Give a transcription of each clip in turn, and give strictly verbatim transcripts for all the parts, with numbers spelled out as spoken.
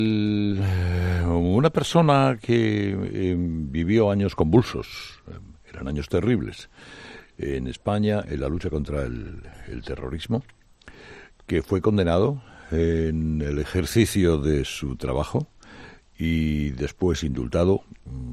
Una persona que eh, vivió años convulsos, eh, eran años terribles, en España en la lucha contra el, el terrorismo, que fue condenado en el ejercicio de su trabajo y después indultado.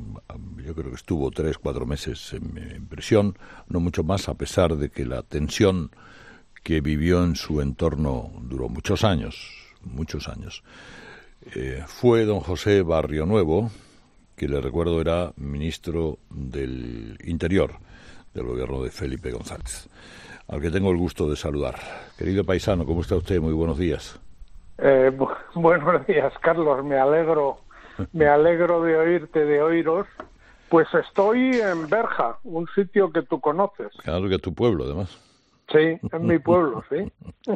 Yo creo que estuvo tres, cuatro meses en, en prisión, no mucho más, a pesar de que la tensión que vivió en su entorno duró muchos años, muchos años. Eh, fue don José Barrionuevo, que le recuerdo era ministro del Interior del gobierno de Felipe González, al que tengo el gusto de saludar. Querido paisano, ¿cómo está usted? Muy buenos días. Eh, bu buenos días, Carlos. Me alegro, me alegro de oírte, de oíros. Pues estoy en Berja, un sitio que tú conoces. Claro, que es tu pueblo, además. Sí, en mi pueblo, sí.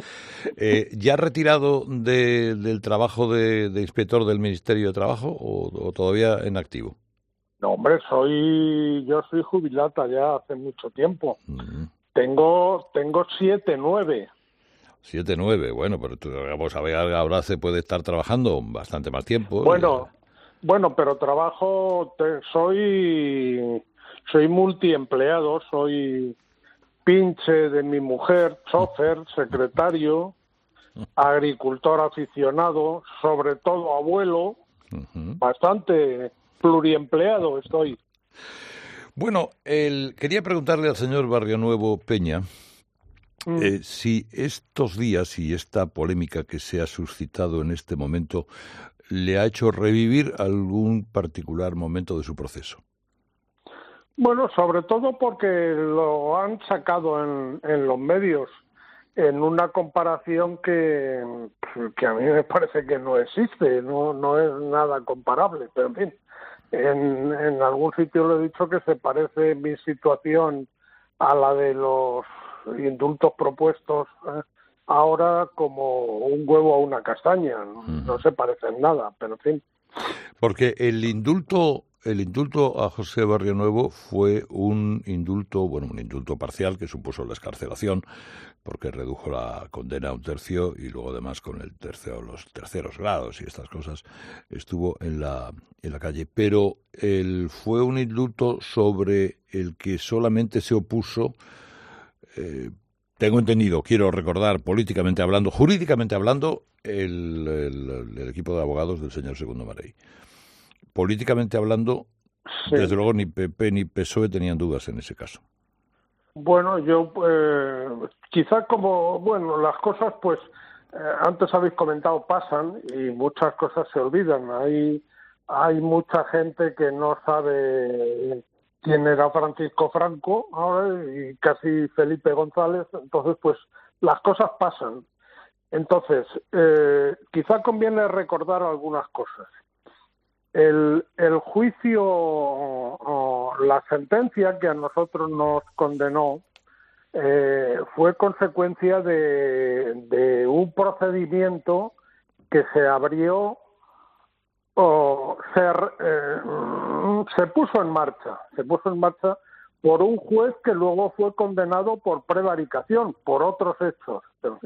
eh, ¿Ya retirado de, del trabajo de, de inspector del Ministerio de Trabajo o, o todavía en activo? No, hombre, soy, yo soy jubilata ya hace mucho tiempo. Uh-huh. Tengo, tengo siete, nueve. Siete, nueve, bueno, pero tú, vamos a ver, ahora se puede estar trabajando bastante más tiempo. Bueno, y... bueno, pero trabajo, te, soy, soy multiempleado, soy pinche de mi mujer, chofer, secretario, agricultor aficionado, sobre todo abuelo, uh-huh. Bastante pluriempleado estoy. Bueno, el, quería preguntarle al señor Barrionuevo Peña mm. eh, si estos días y esta polémica que se ha suscitado en este momento le ha hecho revivir algún particular momento de su proceso. Bueno, sobre todo porque lo han sacado en, en los medios en una comparación que, que a mí me parece que no existe, no, no es nada comparable, pero en fin, en, en algún sitio le he dicho que se parece mi situación a la de los indultos propuestos eh, ahora como un huevo a una castaña, uh-huh. No se parece en nada, pero en fin. Porque el indulto... El indulto a José Barrionuevo fue un indulto, bueno, un indulto parcial que supuso la excarcelación, porque redujo la condena a un tercio y luego además con el tercero, los terceros grados y estas cosas estuvo en la en la calle. Pero él fue un indulto sobre el que solamente se opuso, eh, tengo entendido, quiero recordar, políticamente hablando, jurídicamente hablando, el, el, el equipo de abogados del señor Segundo Marey. Políticamente hablando, sí. Desde luego ni P P ni P S O E tenían dudas en ese caso. Bueno, yo eh, quizá como, bueno, las cosas pues eh, antes habéis comentado pasan y muchas cosas se olvidan. Hay, hay mucha gente que no sabe quién era Francisco Franco ahora y casi Felipe González, entonces pues las cosas pasan. Entonces, eh, quizá conviene recordar algunas cosas. El, el juicio o, o la sentencia que a nosotros nos condenó eh, fue consecuencia de, de un procedimiento que se abrió o se, eh, se puso en marcha, se puso en marcha por un juez que luego fue condenado por prevaricación, por otros hechos.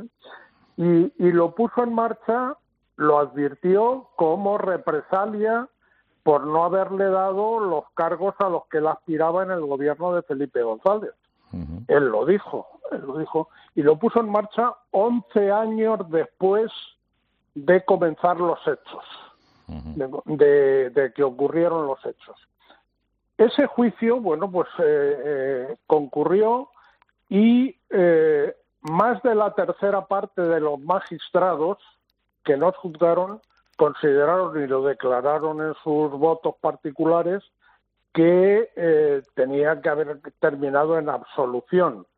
Y, y lo puso en marcha, lo advirtió como represalia por no haberle dado los cargos a los que él aspiraba en el gobierno de Felipe González. Uh-huh. Él lo dijo, él lo dijo, y lo puso en marcha once años después de comenzar los hechos, uh-huh. de, de, de que ocurrieron los hechos. Ese juicio, bueno, pues eh, eh, concurrió y eh, más de la tercera parte de los magistrados que nos juzgaron consideraron y lo declararon en sus votos particulares que eh, tenía que haber terminado en absolución.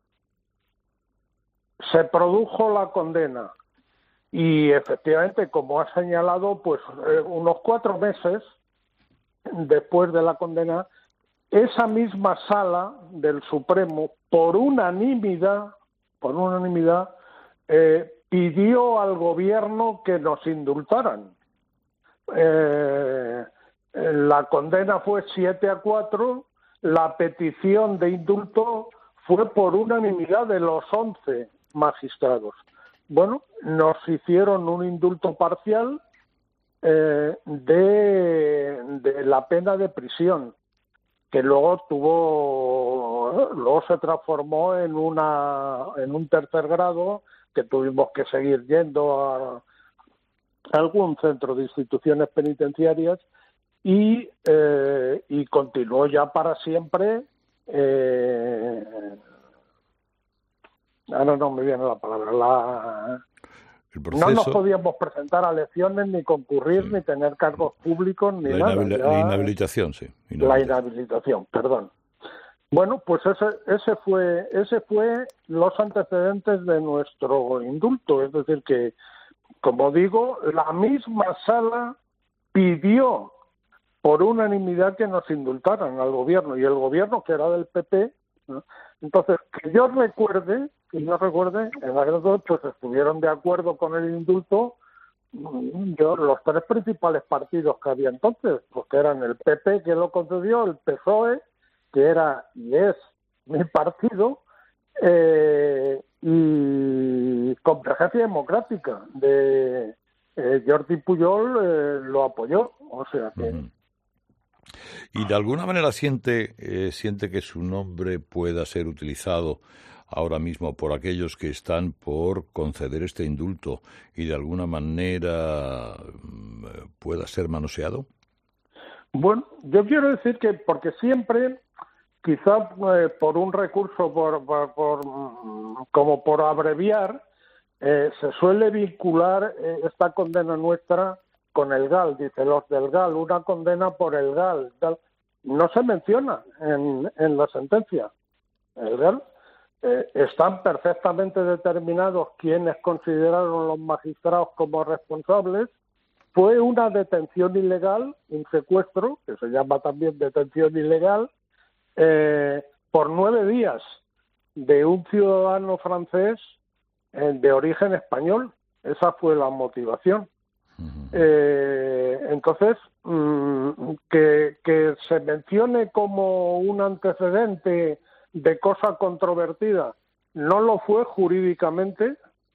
Se produjo la condena y efectivamente, como ha señalado, pues eh, unos cuatro meses después de la condena, esa misma sala del Supremo, por unanimidad, por unanimidad, eh, pidió al gobierno que nos indultaran. Eh, la condena fue siete a cuatro, la petición de indulto fue por unanimidad de los once magistrados. Bueno, nos hicieron un indulto parcial eh, de, de la pena de prisión, que luego tuvo, luego se transformó en una, en un tercer grado, que tuvimos que seguir yendo a algún centro de instituciones penitenciarias y, eh, y continuó ya para siempre. Eh, ahora no me viene la palabra. La, El proceso, no nos podíamos presentar a elecciones, ni concurrir, sí. ni tener cargos públicos, ni la nada. Inhabil Ya, la inhabilitación, sí. Inhabilitación. La inhabilitación, perdón. Bueno, pues ese, ese fue, ese fue los antecedentes de nuestro indulto, es decir que, como digo, la misma sala pidió por unanimidad que nos indultaran al gobierno, y el gobierno, que era del P P, ¿no? Entonces, que yo recuerde, que yo recuerde, en la guerra pues estuvieron de acuerdo con el indulto yo los tres principales partidos que había entonces, pues que eran el P P, que lo concedió, el P S O E, que era y es mi partido, eh, y Convergencia Democrática de eh, Jordi Pujol eh, lo apoyó, o sea que... Uh-huh. ¿Y de alguna manera siente, eh, siente que su nombre pueda ser utilizado ahora mismo por aquellos que están por conceder este indulto y de alguna manera pueda ser manoseado? Bueno, yo quiero decir que porque siempre, quizá eh, por un recurso, por, por, por como por abreviar, eh, se suele vincular eh, esta condena nuestra con el G A L, dice los del G A L, una condena por el G A L. Tal. No se menciona en, en la sentencia. El G A L eh, están perfectamente determinados quienes consideraron los magistrados como responsables. Fue una detención ilegal, un secuestro, que se llama también detención ilegal, eh, por nueve días de un ciudadano francés eh, de origen español. Esa fue la motivación. Eh, entonces, mmm, que, que se mencione como un antecedente de cosa controvertida, no lo fue jurídicamente,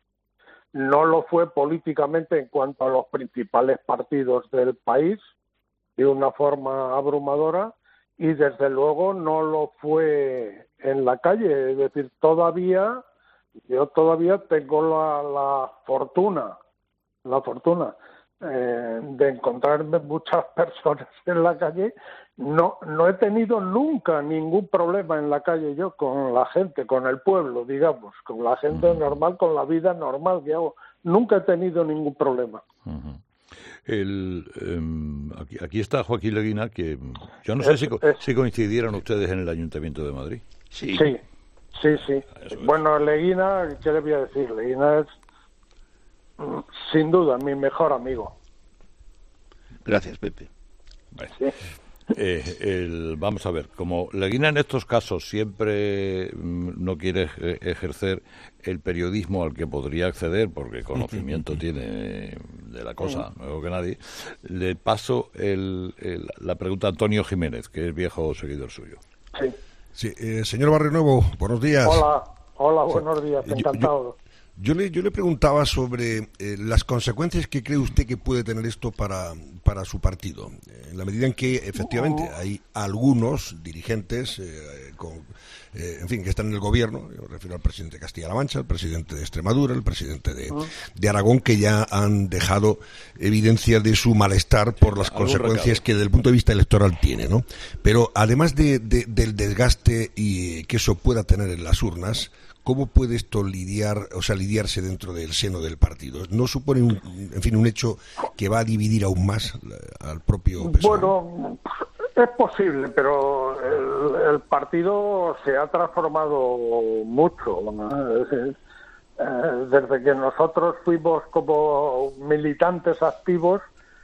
no lo fue políticamente en cuanto a los principales partidos del país, de una forma abrumadora, y desde luego no lo fue en la calle. Es decir, todavía, yo todavía tengo la, la fortuna, la fortuna eh, de encontrarme muchas personas en la calle. No, no he tenido nunca ningún problema en la calle yo con la gente, con el pueblo, digamos, con la gente uh-huh. normal, con la vida normal que hago. Nunca he tenido ningún problema. Uh-huh. El, um, aquí, aquí está Joaquín Leguina, que yo no sé es, si, es, si coincidieron ustedes en el Ayuntamiento de Madrid. Sí, sí, sí. sí. Bueno, Leguina, ¿qué le voy a decir? Leguina es, sin duda, mi mejor amigo. Gracias, Pepe. Bueno. Sí. Eh, el, vamos a ver, como Leguina en estos casos siempre no quiere ejercer el periodismo al que podría acceder, porque conocimiento tiene de la cosa, mejor que nadie, le paso el, el, la pregunta a Antonio Jiménez, que es viejo seguidor suyo. Sí. Sí, eh, señor Barrionuevo, buenos días. Hola, hola, buenos días, yo, encantado. Yo, yo, le, yo le preguntaba sobre eh, las consecuencias que cree usted que puede tener esto para, para su partido, eh, en la medida en que efectivamente hay algunos dirigentes, eh, con, eh, en fin, que están en el gobierno, yo me refiero al presidente de Castilla-La Mancha, al presidente de Extremadura, el presidente de, de Aragón, que ya han dejado evidencia de su malestar por las consecuencias que desde el punto de vista electoral tiene, ¿no? Pero además de, de, del desgaste y que eso pueda tener en las urnas, ¿cómo puede esto lidiar, o sea, lidiarse dentro del seno del partido? ¿No supone, un, en fin, un hecho que va a dividir aún más al propio P S O E? Bueno, es posible, pero el, el partido se ha transformado mucho, ¿no? Es decir, eh, desde que nosotros fuimos como militantes activos,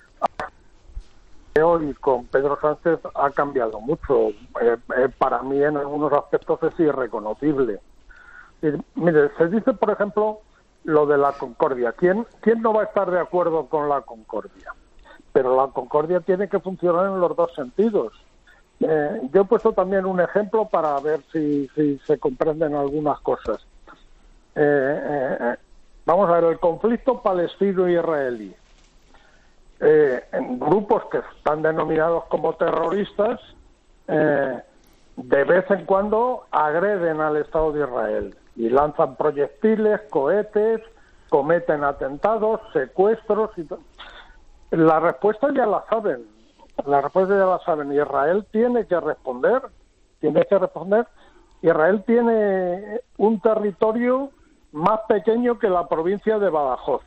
hoy con Pedro Sánchez ha cambiado mucho. Eh, eh, para mí en algunos aspectos es irreconocible. Mire, se dice, por ejemplo, lo de la concordia. ¿Quién, quién no va a estar de acuerdo con la concordia? Pero la concordia tiene que funcionar en los dos sentidos. Eh, yo he puesto también un ejemplo para ver si, si se comprenden algunas cosas. Eh, eh, vamos a ver, el conflicto palestino-israelí. eh, en grupos que están denominados como terroristas, eh, de vez en cuando agreden al Estado de Israel y lanzan proyectiles, cohetes, cometen atentados, secuestros y todo. La respuesta ya la saben, la respuesta ya la saben. Israel tiene que responder, tiene que responder. Israel tiene un territorio más pequeño que la provincia de Badajoz.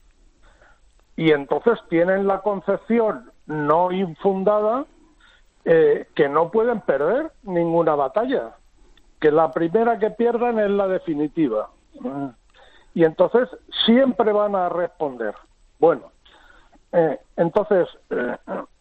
Y entonces tienen la concepción no infundada eh, que no pueden perder ninguna batalla, que la primera que pierdan es la definitiva. Y entonces siempre van a responder. Bueno, eh, entonces eh,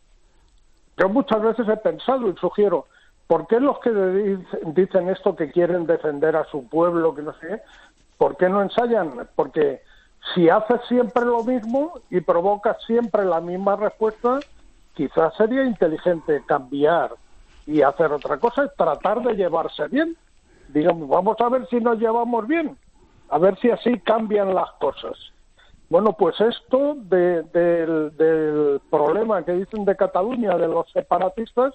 yo muchas veces he pensado y sugiero, ¿por qué los que dicen esto, que quieren defender a su pueblo, que no sé qué, por qué no ensayan? Porque si haces siempre lo mismo y provocas siempre la misma respuesta, quizás sería inteligente cambiar y hacer otra cosa, tratar de llevarse bien. Digamos, vamos a ver si nos llevamos bien, a ver si así cambian las cosas. Bueno, pues esto de, de, del problema que dicen de Cataluña, de los separatistas,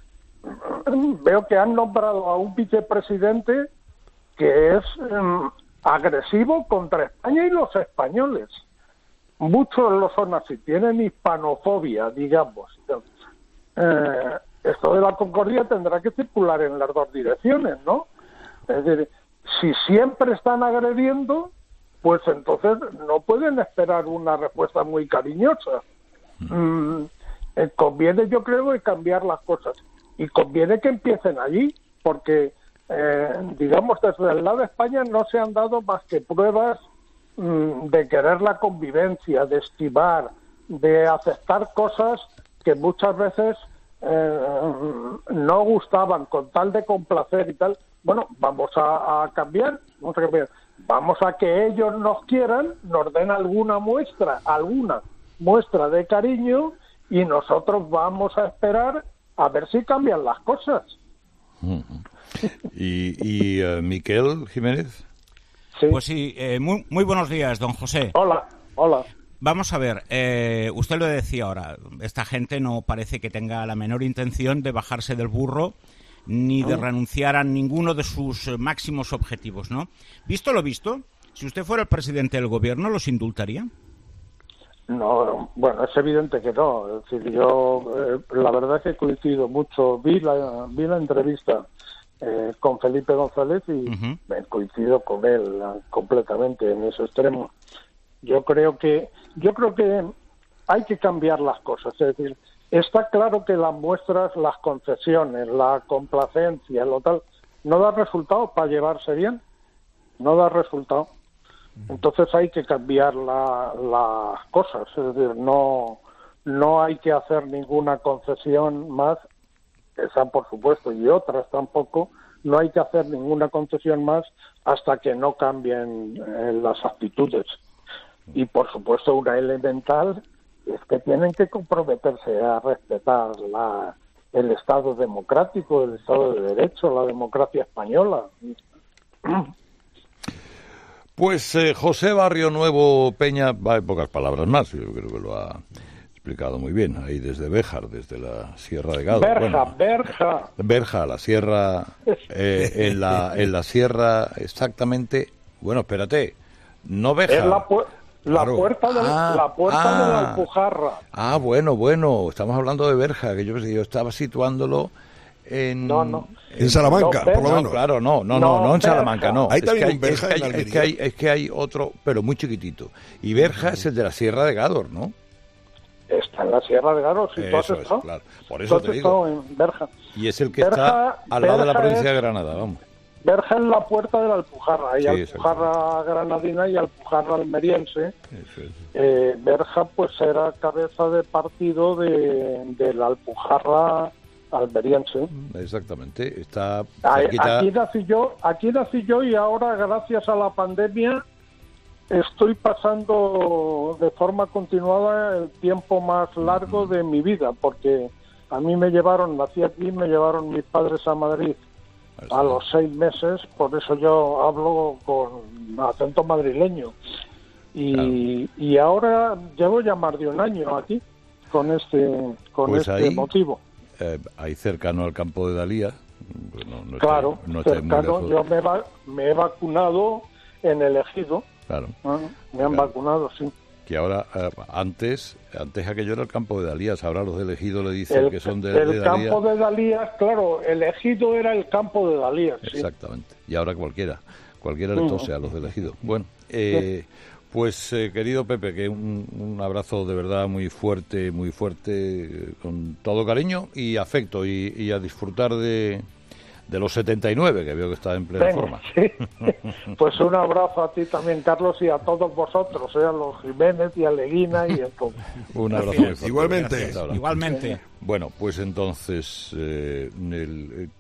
veo que han nombrado a un vicepresidente que es um, agresivo contra España y los españoles. Muchos lo son así, tienen hispanofobia, digamos. Eh, esto de la concordia tendrá que circular en las dos direcciones, ¿no? Es decir, si siempre están agrediendo, pues entonces no pueden esperar una respuesta muy cariñosa. Mm, eh, conviene, yo creo, cambiar las cosas. Y conviene que empiecen allí, porque, eh, digamos, desde el lado de España no se han dado más que pruebas mmm, de querer la convivencia, de estimar, de aceptar cosas que muchas veces eh, no gustaban, con tal de complacer y tal. Bueno, vamos a, a cambiar, vamos a cambiar. Vamos a que ellos nos quieran, nos den alguna muestra, alguna muestra de cariño, y nosotros vamos a esperar a ver si cambian las cosas. ¿Y, y uh, Miquel Jiménez? Sí. Pues sí, eh, muy, muy buenos días, don José. Hola, hola. Vamos a ver, eh, usted lo decía ahora, esta gente no parece que tenga la menor intención de bajarse del burro ni de renunciar a ninguno de sus máximos objetivos, ¿no? Visto lo visto, si usted fuera el presidente del gobierno, ¿los indultaría? No, bueno, es evidente que no. Es decir, yo eh, la verdad es que coincido mucho. Vi la, vi la entrevista eh, con Felipe González y uh-huh. me coincido con él uh, completamente en ese extremo. Yo creo que yo creo que hay que cambiar las cosas. Es decir, está claro que las muestras, las concesiones, la complacencia, lo tal, no da resultado para llevarse bien. No da resultado. Entonces hay que cambiar la, las cosas, es decir, no no hay que hacer ninguna concesión más, esa por supuesto, y otras tampoco, no hay que hacer ninguna concesión más hasta que no cambien eh, las actitudes. Y por supuesto una elemental es que tienen que comprometerse a respetar la, el Estado democrático, el Estado de Derecho, la democracia española. Pues eh, José Barrio Nuevo Peña, va en pocas palabras más, yo creo que lo ha explicado muy bien, ahí desde Béjar, desde la Sierra de Gádor. Berja, bueno, Berja. Berja, la sierra, eh, en la en la sierra exactamente, bueno, espérate, no Béjar. Es la, pu- la claro. puerta, de, ah, la, puerta ah, de la Alpujarra. Ah, bueno, bueno, estamos hablando de Berja, que yo, yo estaba situándolo en... No, no. En Salamanca, no, por lo no, menos. Claro, no, no, no, no, no en Salamanca, no. Ahí es, también que hay, un Berja es, que hay, en es que hay es que hay otro, pero muy chiquitito. Y Berja es el de la Sierra de Gádor, ¿no? Está en la Sierra de Gádor, si tú has Eso es, estado. claro. Por eso te digo. En Berja. Y es el que Berja, está al lado Berja de la provincia es, de Granada, vamos. Berja es la puerta de la Alpujarra. Hay Sí, Alpujarra granadina y Alpujarra almeriense. Eso es. Eh, Berja pues era cabeza de partido de, de la Alpujarra almeriense. Exactamente, está cerquita. Aquí nací yo, aquí nací yo y ahora gracias a la pandemia estoy pasando de forma continuada el tiempo más largo de mi vida, porque a mí me llevaron, nací aquí, me llevaron mis padres a Madrid a los seis meses, por eso yo hablo con acento madrileño. Y, claro. y ahora llevo ya más de un año aquí. con este, con pues este ahí, motivo. Eh, ahí cercano al campo de Dalía. Bueno, no claro, está, no está cercano, muy yo me, va, me he vacunado en el Ejido. Claro. Ah, me han claro. vacunado, sí. Que ahora, eh, antes antes aquello era el campo de Dalías, ahora los de Ejido le dicen El, que son de, el de Dalías. campo de Dalías, claro, el Ejido era el campo de Dalías. Sí. Exactamente. Y ahora cualquiera, cualquiera le tose a los del Ejido. Bueno, eh, pues eh, querido Pepe, que un, un abrazo de verdad muy fuerte, muy fuerte, eh, con todo cariño y afecto, y, y a disfrutar de, de los setenta y nueve, que veo que está en plena Venga, forma. Sí. Pues un abrazo a ti también, Carlos, y a todos vosotros, eh, a los Jiménez y a Leguina y a todos. Un abrazo Gracias. muy fuerte. Igualmente. Gracias, ahora. Igualmente. Bueno, pues entonces, eh, el,